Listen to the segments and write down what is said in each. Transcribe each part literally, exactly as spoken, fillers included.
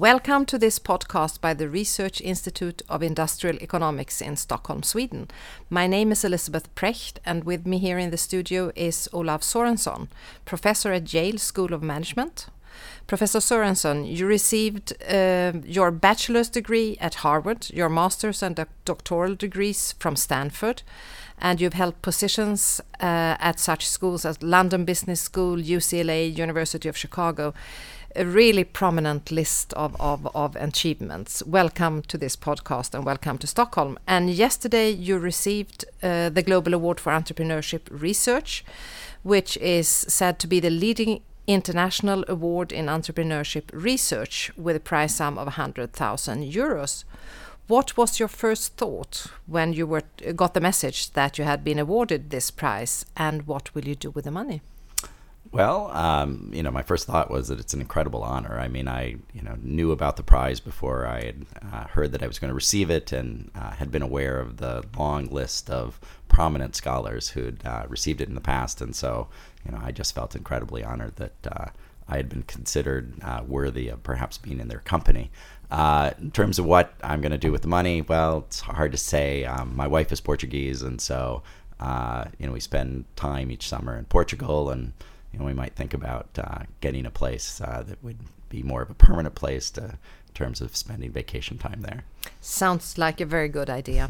Welcome to this podcast by the Research Institute of Industrial Economics in Stockholm, Sweden. My name is Elisabeth Precht, and with me here in the studio is Olav Sorensson, professor at Yale School of Management. Professor Sorensson, you received uh, your bachelor's degree at Harvard, your master's and doctoral degrees from Stanford, and you've held positions uh, at such schools as London Business School, U C L A, University of Chicago. A really prominent list of, of, of achievements. Welcome to this podcast and welcome to Stockholm. And yesterday you received uh, the Global Award for Entrepreneurship Research, which is said to be the leading international award in entrepreneurship research with a prize sum of one hundred thousand euros. What was your first thought when you were got the message that you had been awarded this prize, and what will you do with the money? Well, um, you know, my first thought was that it's an incredible honor. I mean, I, you know, knew about the prize before I had uh, heard that I was going to receive it, and uh, had been aware of the long list of prominent scholars who'd uh, received it in the past. And so, you know, I just felt incredibly honored that uh, I had been considered uh, worthy of perhaps being in their company. Uh, in terms of what I'm going to do with the money, well, it's hard to say. Um, my wife is Portuguese, and so, uh, you know, we spend time each summer in Portugal, and you know, we might think about uh, getting a place uh, that would be more of a permanent place to, in terms of spending vacation time there. Sounds like a very good idea.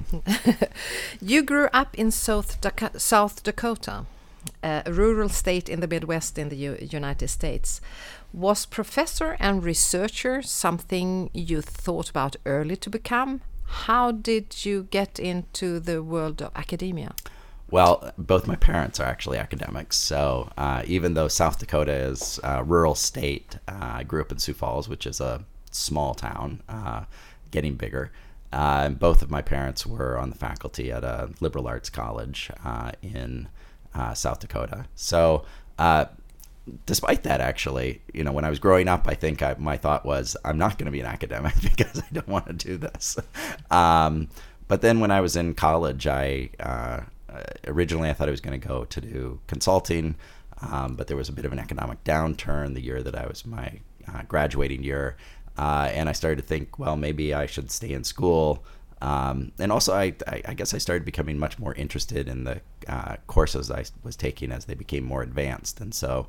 You grew up in South, Daco- South Dakota, uh, a rural state in the Midwest in the U- United States. Was professor and researcher something you thought about early to become? How did you get into the world of academia? Well, both my parents are actually academics, so uh, even though South Dakota is a rural state, uh, I grew up in Sioux Falls, which is a small town, uh, getting bigger. Uh, and both of my parents were on the faculty at a liberal arts college uh, in uh, South Dakota. So uh, despite that, actually, you know, when I was growing up, I think I, my thought was, I'm not going to be an academic because I don't want to do this. um, but then when I was in college, I... Uh, Uh, originally, I thought I was going to go to do consulting, um, but there was a bit of an economic downturn the year that I was my uh, graduating year, uh, and I started to think, well, maybe I should stay in school. Um, and also, I, I, I guess I started becoming much more interested in the uh, courses I was taking as they became more advanced. And so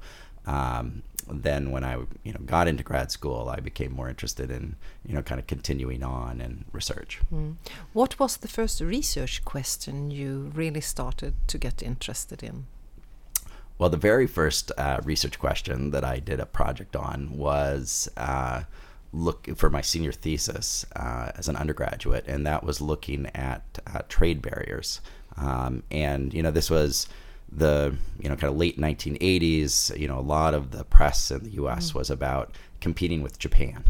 um, then when I you know got into grad school, I became more interested in you know kind of continuing on in research. Mm. What was the first research question you really started to get interested in? Well, the very first uh, research question that I did a project on was uh, look for my senior thesis uh, as an undergraduate, and that was looking at uh, trade barriers. Um, and you know this was the you know kind of late nineteen eighties. You know a lot of the press in the U S mm. was about competing with Japan,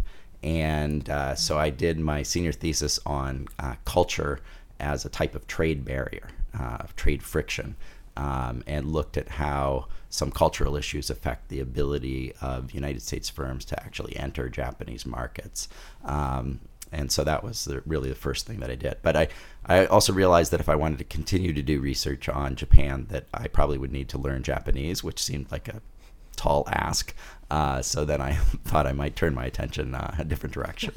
and uh, so I did my senior thesis on uh, culture as a type of trade barrier, uh, trade friction, um, and looked at how some cultural issues affect the ability of United States firms to actually enter Japanese markets. Um, And so that was the, really the first thing that I did. But I, I also realized that if I wanted to continue to do research on Japan, that I probably would need to learn Japanese, which seemed like a tall ask. Uh, so then I thought I might turn my attention uh, a different direction.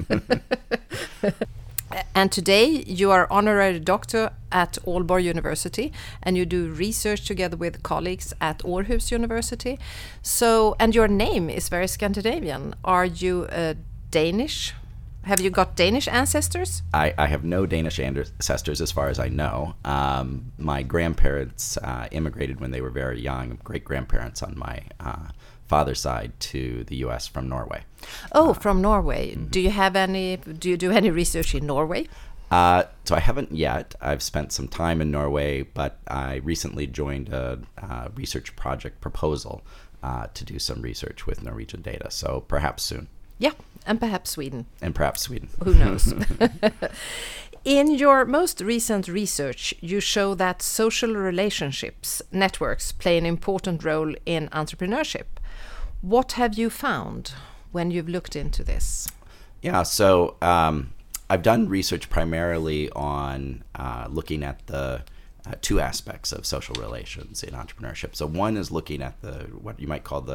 And today you are honorary doctor at Aalborg University, and you do research together with colleagues at Aarhus University. So, and your name is very Scandinavian. Are you uh, Danish? Have you got Danish ancestors? I, I have no Danish ancestors as far as I know. Um, my grandparents uh, immigrated when they were very young, great-grandparents on my uh, father's side to the U S from Norway. Oh, uh, from Norway. Mm-hmm. Do you have any, do you do any research in Norway? Uh, so I haven't yet. I've spent some time in Norway, but I recently joined a uh, research project proposal uh, to do some research with Norwegian data, so perhaps soon. Yeah, and perhaps Sweden. And perhaps Sweden. Who knows? In your most recent research, you show that social relationships, networks, play an important role in entrepreneurship. What have you found when you've looked into this? Yeah, so um, I've done research primarily on uh, looking at the uh, two aspects of social relations in entrepreneurship. So one is looking at the what you might call the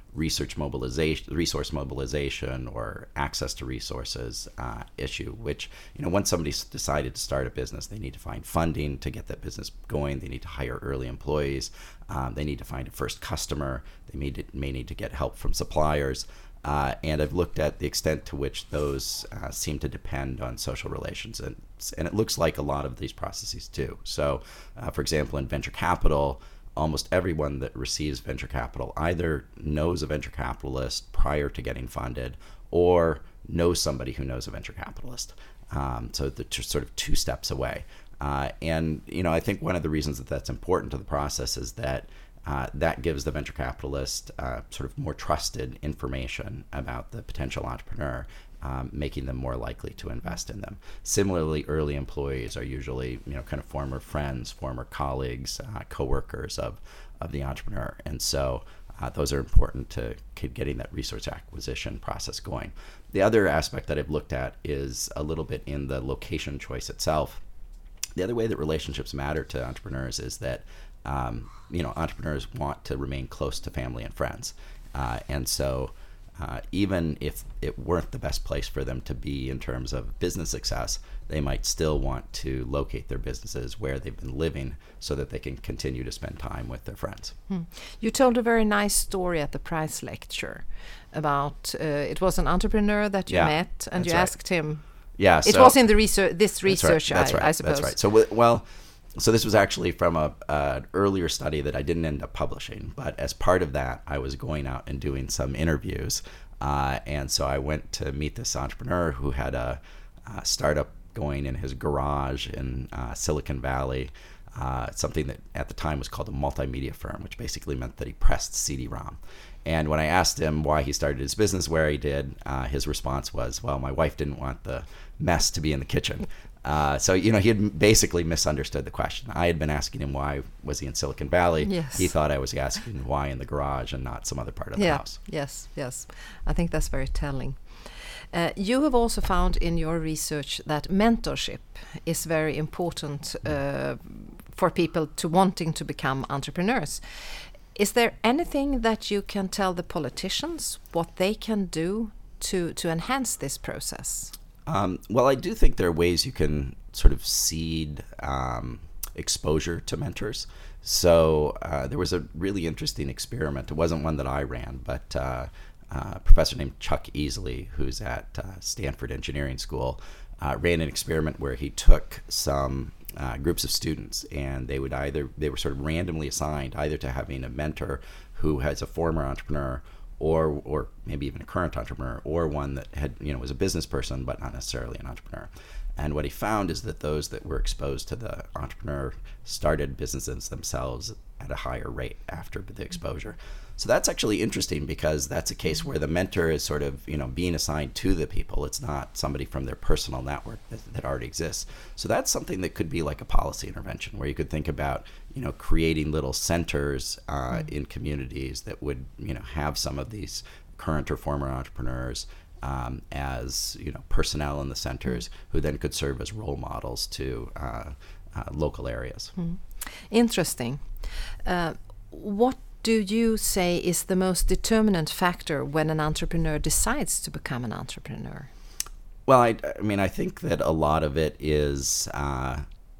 research mobilization, resource mobilization, or access to resources uh, issue, which, you know, once somebody's decided to start a business, they need to find funding to get that business going. They need to hire early employees. Um, they need to find a first customer. They may, to, may need to get help from suppliers. Uh, and I've looked at the extent to which those uh, seem to depend on social relations. And, and it looks like a lot of these processes do. So, uh, for example, in venture capital, almost everyone that receives venture capital either knows a venture capitalist prior to getting funded or knows somebody who knows a venture capitalist. Um, so they're t- sort of two steps away. Uh, and, you know, I think one of the reasons that that's important to the process is that uh, that gives the venture capitalist uh, sort of more trusted information about the potential entrepreneur, um, making them more likely to invest in them. Similarly, early employees are usually, you know, kind of former friends, former colleagues, uh, coworkers of, of the entrepreneur. And so uh, those are important to getting that resource acquisition process going. The other aspect that I've looked at is a little bit in the location choice itself. The other way that relationships matter to entrepreneurs is that, um, you know, entrepreneurs want to remain close to family and friends. Uh, and so uh, even if it weren't the best place for them to be in terms of business success, they might still want to locate their businesses where they've been living so that they can continue to spend time with their friends. Hmm. You told a very nice story at the Prize lecture about, uh, it was an entrepreneur that you Yeah, met and you right. asked him. Yeah, It so, was in the research, this research, that's right, that's I, right, I suppose. That's right. So, w- well, so this was actually from a an earlier study that I didn't end up publishing, but as part of that, I was going out and doing some interviews, uh, and so I went to meet this entrepreneur who had a, a startup going in his garage in uh, Silicon Valley, uh, something that at the time was called a multimedia firm, which basically meant that he pressed C D ROM. And when I asked him why he started his business where he did, uh, his response was, well, my wife didn't want the mess to be in the kitchen. Uh, so, you know, he had basically misunderstood the question. I had been asking him why was he in Silicon Valley. Yes. He thought I was asking why in the garage and not some other part of the yeah. house. Yes, yes. I think that's very telling. Uh, you have also found in your research that mentorship is very important uh, for people to wanting to become entrepreneurs. Is there anything that you can tell the politicians what they can do to, to enhance this process? Um, well, I do think there are ways you can sort of seed um, exposure to mentors. So uh, there was a really interesting experiment. It wasn't one that I ran, but uh, uh, a professor named Chuck Easley, who's at uh, Stanford Engineering School, uh, ran an experiment where he took some Uh, groups of students, and they would either they were sort of randomly assigned either to having a mentor who has a former entrepreneur, or or maybe even a current entrepreneur, or one that had you know was a business person but not necessarily an entrepreneur. And what he found is that those that were exposed to the entrepreneur started businesses themselves at a higher rate after the exposure. So that's actually interesting because that's a case where the mentor is sort of, you know, being assigned to the people. It's not somebody from their personal network that, that already exists. So that's something that could be like a policy intervention where you could think about, you know, creating little centers uh, mm-hmm. in communities that would, you know, have some of these current or former entrepreneurs um, as, you know, personnel in the centers mm-hmm. who then could serve as role models to uh, uh, local areas. Mm-hmm. Interesting. Uh, what do you say is the most determinant factor when an entrepreneur decides to become an entrepreneur? Well, I, I mean, I think that a lot of it is, uh,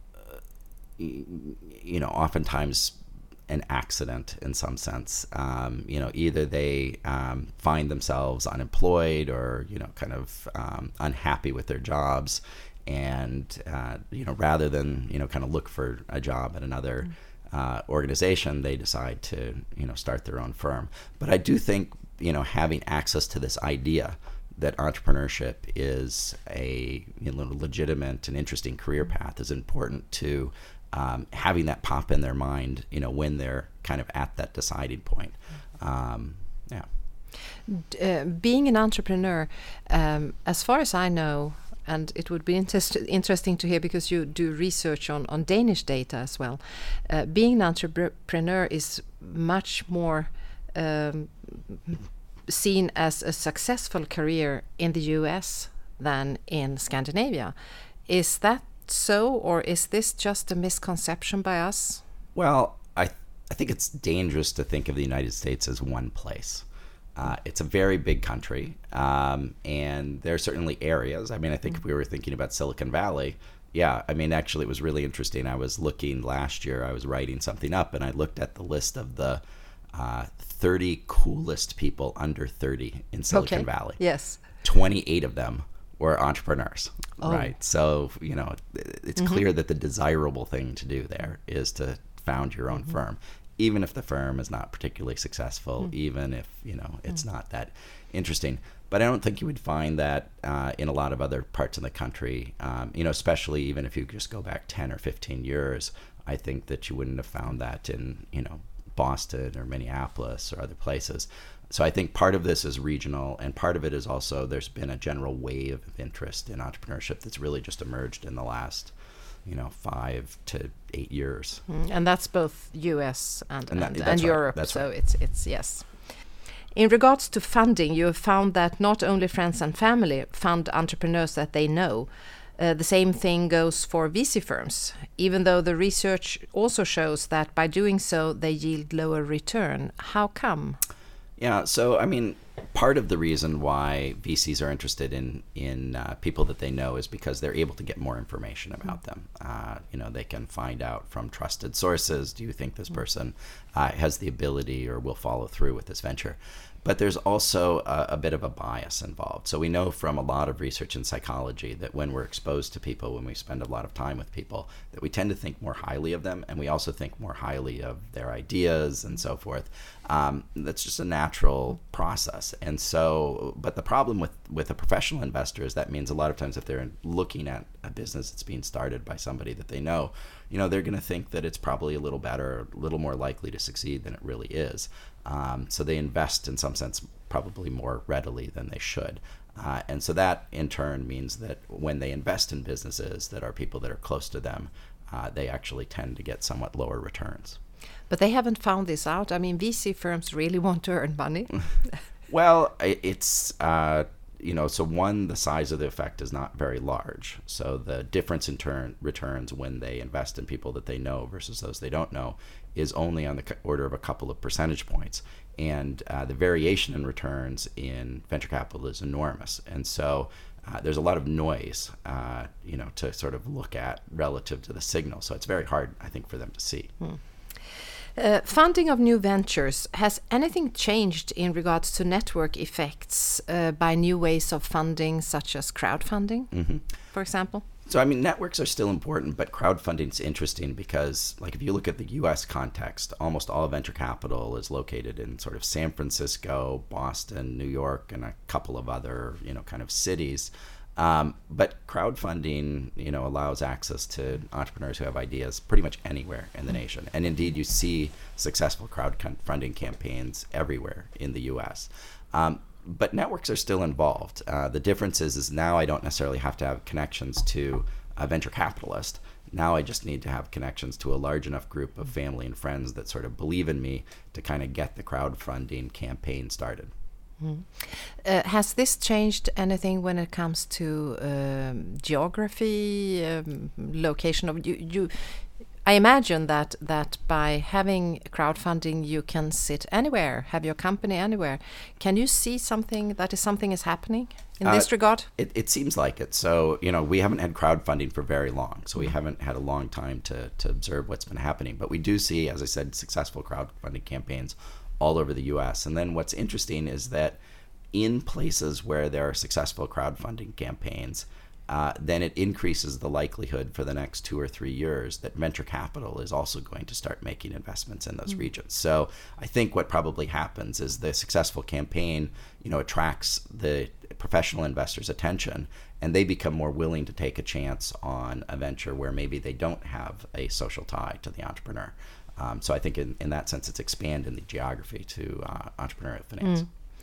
you know, oftentimes an accident in some sense. Um, you know, either they um, find themselves unemployed or, you know, kind of um, unhappy with their jobs. And, uh, you know, rather than, you know, kind of look for a job at another mm. Uh, organization, they decide to, you know, start their own firm. But I do think, you know, having access to this idea that entrepreneurship is a you know, legitimate and interesting career path is important to um, having that pop in their mind, you know, when they're kind of at that deciding point. Um, yeah. Uh, being an entrepreneur, um, as far as I know, and it would be inter- interesting to hear because you do research on, on Danish data as well. Uh, being an entrepreneur is much more um, seen as a successful career in the U S than in Scandinavia. Is that so, or is this just a misconception by us? Well, I th- I think it's dangerous to think of the United States as one place. Uh, it's a very big country, um, and there are certainly areas. I mean, I think mm-hmm. if we were thinking about Silicon Valley, yeah, I mean, actually, it was really interesting. I was looking last year, I was writing something up, and I looked at the list of the uh, thirty coolest people under thirty in Silicon okay. Valley. Yes. twenty-eight of them were entrepreneurs, oh. right? So, you know, it's mm-hmm. clear that the desirable thing to do there is to found your own mm-hmm. firm, even if the firm is not particularly successful, mm-hmm. even if, you know, it's mm-hmm. not that interesting. But I don't think you would find that uh, in a lot of other parts of the country, um, you know, especially even if you just go back ten or fifteen years, I think that you wouldn't have found that in, you know, Boston or Minneapolis or other places. So I think part of this is regional, and part of it is also there's been a general wave of interest in entrepreneurship that's really just emerged in the last, you know, five to eight years. Mm, and that's both U S and, and, and, that, and right. Europe. That's so right. it's, it's, yes. In regards to funding, you have found that not only friends and family fund entrepreneurs that they know, uh, the same thing goes for V C firms, even though the research also shows that by doing so, they yield lower return. How come? Yeah, so I mean, part of the reason why V Cs are interested in in uh, people that they know is because they're able to get more information about them. Uh, you know, they can find out from trusted sources, do you think this person uh, has the ability or will follow through with this venture? But there's also a, a bit of a bias involved. So we know from a lot of research in psychology that when we're exposed to people, when we spend a lot of time with people, that we tend to think more highly of them, and we also think more highly of their ideas and so forth. Um, that's just a natural process. And so, but the problem with, with a professional investor is that means a lot of times if they're looking at a business that's being started by somebody that they know, you know, they're going to think that it's probably a little better, a little more likely to succeed than it really is. Um, so they invest in some sense probably more readily than they should. Uh, and so that in turn means that when they invest in businesses that are people that are close to them, uh, they actually tend to get somewhat lower returns. But they haven't found this out. I mean, V C firms really want to earn money. Well, it's, uh, you know, so one, the size of the effect is not very large. So the difference in turn returns when they invest in people that they know versus those they don't know is only on the order of a couple of percentage points. And uh, the variation in returns in venture capital is enormous. And so uh, there's a lot of noise, uh, you know, to sort of look at relative to the signal. So it's very hard, I think, for them to see. Hmm. Uh, funding of new ventures, has anything changed in regards to network effects uh, by new ways of funding, such as crowdfunding, mm-hmm. for example? So, I mean, networks are still important, but crowdfunding is interesting because, like, if you look at the U S context, almost all venture capital is located in sort of San Francisco, Boston, New York, and a couple of other, you know, kind of cities. Um, but crowdfunding, you know, allows access to entrepreneurs who have ideas pretty much anywhere in the nation. And indeed, you see successful crowdfunding campaigns everywhere in the U S. Um, but networks are still involved. Uh, the difference is, is now I don't necessarily have to have connections to a venture capitalist. Now I just need to have connections to a large enough group of family and friends that sort of believe in me to kind of get the crowdfunding campaign started. Mm. Uh, has this changed anything when it comes to um, geography, um, location of you? You, I imagine that that by having crowdfunding, you can sit anywhere, have your company anywhere. Can you see something that is something is happening in uh, this regard? It, it seems like it. So you know, we haven't had crowdfunding for very long, so we mm. haven't had a long time to to observe what's been happening. But we do see, as I said, successful crowdfunding campaigns all over the U S. And then what's interesting is that in places where there are successful crowdfunding campaigns, uh, then it increases the likelihood for the next two or three years that venture capital is also going to start making investments in those mm. regions. So I think what probably happens is the successful campaign, you know, attracts the professional investors' attention, and they become more willing to take a chance on a venture where maybe they don't have a social tie to the entrepreneur. Um, so I think in, in that sense, it's expanding the geography to uh, entrepreneurial finance.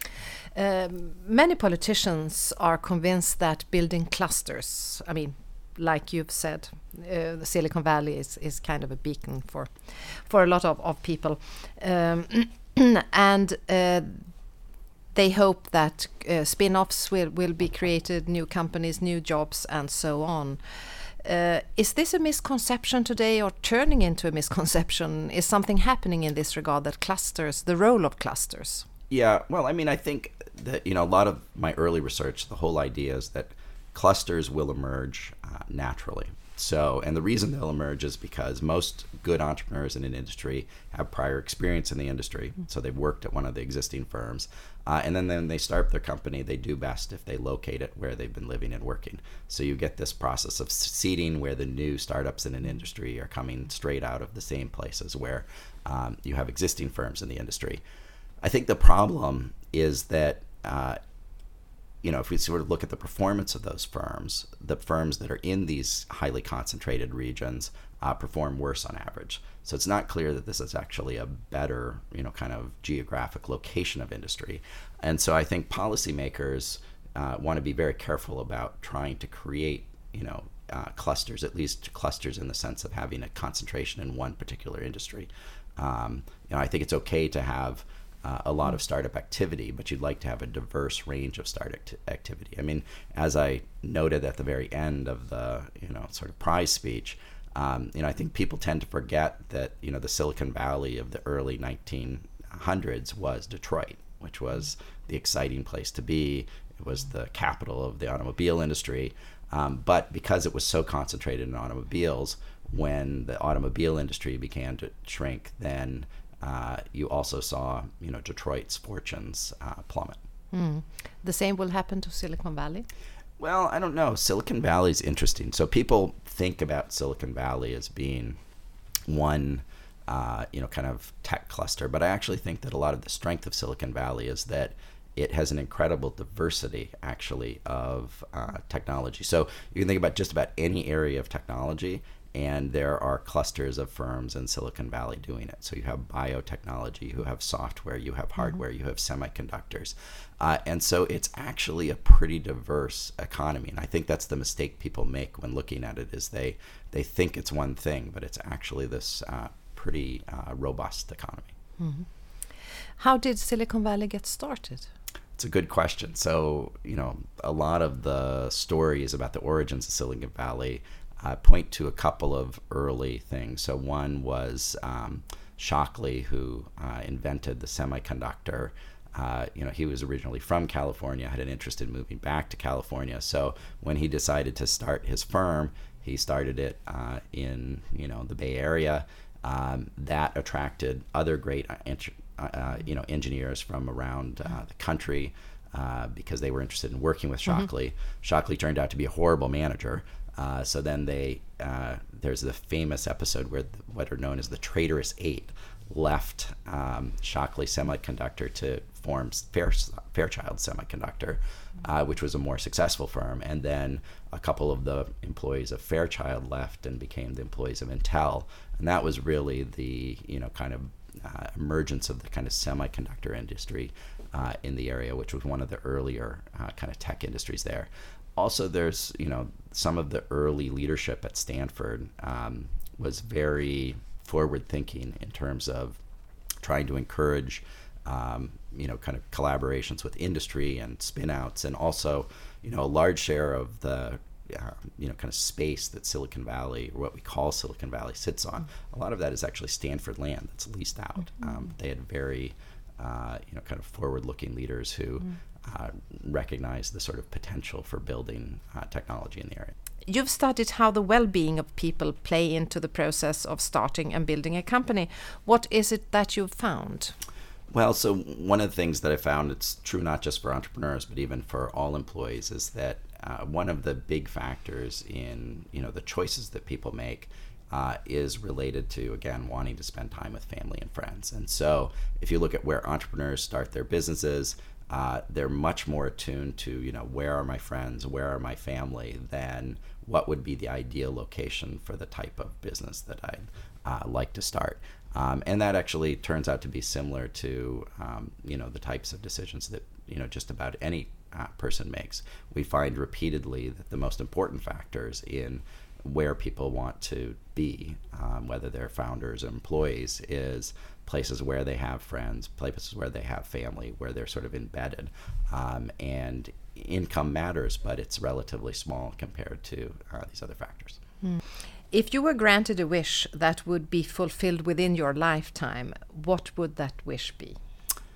Mm. Um, many politicians are convinced that building clusters, I mean, like you've said, uh, the Silicon Valley is, is kind of a beacon for for a lot of, of people. Um, and uh, they hope that uh, spin-offs will, will be created, new companies, new jobs, and so on. Uh, is this a misconception today, or turning into a misconception? Is something happening in this regard, that clusters, the role of clusters? Yeah, well, I mean, I think that, you know, a lot of my early research, the whole idea is that clusters will emerge uh, naturally. So, and the reason they'll emerge is because most good entrepreneurs in an industry have prior experience in the industry. So they've worked at one of the existing firms. Uh, and then when they start their company, they do best if they locate it where they've been living and working. So you get this process of seeding where the new startups in an industry are coming straight out of the same places where um, you have existing firms in the industry. I think the problem is that uh, you know, if we sort of look at the performance of those firms, the firms that are in these highly concentrated regions uh, perform worse on average. So it's not clear that this is actually a better, you know, kind of geographic location of industry. And so I think policymakers uh, want to be very careful about trying to create, you know, uh, clusters, at least clusters in the sense of having a concentration in one particular industry. Um, you know, I think it's okay to have Uh, a lot of startup activity, but you'd like to have a diverse range of startup act- activity. I mean, as I noted at the very end of the, you know, sort of prize speech, um, you know, I think people tend to forget that, you know, the Silicon Valley of the early nineteen hundreds was Detroit, which was the exciting place to be. It was the capital of the automobile industry. Um, but because it was so concentrated in automobiles, when the automobile industry began to shrink, then Uh, you also saw, you know, Detroit's fortunes uh, plummet. Mm. The same will happen to Silicon Valley? Well, I don't know. Silicon Valley is interesting. So people think about Silicon Valley as being one, uh, you know, kind of tech cluster. But I actually think that a lot of the strength of Silicon Valley is that it has an incredible diversity, actually, of uh, technology. So you can think about just about any area of technology, and there are clusters of firms in Silicon Valley doing it. So you have biotechnology, you have software, you have hardware, mm-hmm. you have semiconductors. Uh, and so it's actually a pretty diverse economy. And I think that's the mistake people make when looking at it, is they, they think it's one thing, but it's actually this uh, pretty uh, robust economy. Mm-hmm. How did Silicon Valley get started? It's a good question. So, you know, a lot of the stories about the origins of Silicon Valley Uh, point to a couple of early things. So one was um, Shockley, who uh, invented the semiconductor. Uh, you know, he was originally from California, had an interest in moving back to California. So when he decided to start his firm, he started it uh, in, you know, the Bay Area. Um, that attracted other great, uh, uh, you know, engineers from around uh, the country uh, because they were interested in working with Shockley. Mm-hmm. Shockley turned out to be a horrible manager. Uh, so then they, uh, there's the famous episode where the, what are known as the Traitorous Eight left um, Shockley Semiconductor to form Fair, Fairchild Semiconductor, uh, which was a more successful firm. And then a couple of the employees of Fairchild left and became the employees of Intel. And that was really the, you know, kind of uh, emergence of the kind of semiconductor industry uh, in the area, which was one of the earlier uh, kind of tech industries there. Also, there's, you know, some of the early leadership at Stanford um, was very forward-thinking in terms of trying to encourage, um, you know, kind of collaborations with industry and spin-outs, and also, you know, a large share of the, uh, you know, kind of space that Silicon Valley, or what we call Silicon Valley, sits on. A lot of that is actually Stanford land that's leased out. Um, they had very, uh, you know, kind of forward-looking leaders who Uh, recognize the sort of potential for building uh, technology in the area. You've studied how the well-being of people play into the process of starting and building a company. What is it that you've found? Well, so one of the things that I found, it's true not just for entrepreneurs, but even for all employees, is that uh, one of the big factors in, you know, the choices that people make uh, is related to, again, wanting to spend time with family and friends. And so if you look at where entrepreneurs start their businesses, Uh, they're much more attuned to, you know, where are my friends, where are my family, than what would be the ideal location for the type of business that I'd uh, like to start. Um, and that actually turns out to be similar to, um, you know, the types of decisions that, you know, just about any uh, person makes. We find repeatedly that the most important factors in where people want to be, um, whether they're founders or employees, is places where they have friends, places where they have family, where they're sort of embedded. Um, and income matters, but it's relatively small compared to uh, these other factors. Mm. If you were granted a wish that would be fulfilled within your lifetime, what would that wish be?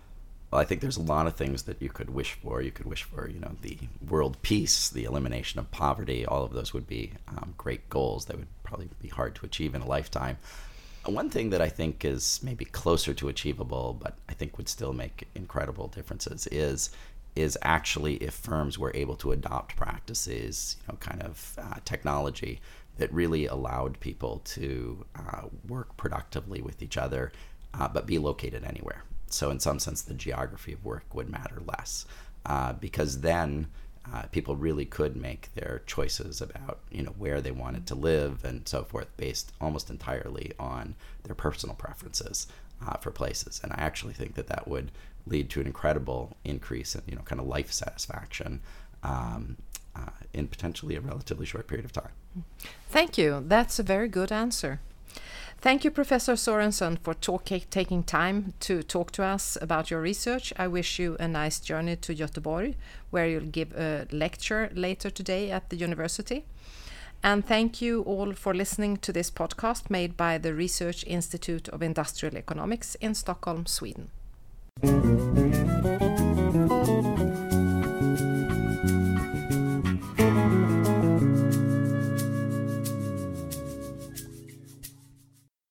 Well, I think there's a lot of things that you could wish for. You could wish for, you know, the world peace, the elimination of poverty. All of those would be um, great goals that would probably be hard to achieve in a lifetime. One thing that I think is maybe closer to achievable, but I think would still make incredible differences, is is actually if firms were able to adopt practices, you know, kind of uh, technology that really allowed people to uh, work productively with each other, uh, but be located anywhere. So in some sense, the geography of work would matter less, uh, because then uh, people really could make their choices about, you know, where they wanted to live and so forth based almost entirely on their personal preferences uh, for places. And I actually think that that would lead to an incredible increase in, you know, kind of life satisfaction um, uh, in potentially a relatively short period of time. Thank you. That's a very good answer. Thank you, Professor Sorensen, for talk- taking time to talk to us about your research. I wish you a nice journey to Göteborg, where you'll give a lecture later today at the university. And thank you all for listening to this podcast made by the Research Institute of Industrial Economics in Stockholm, Sweden.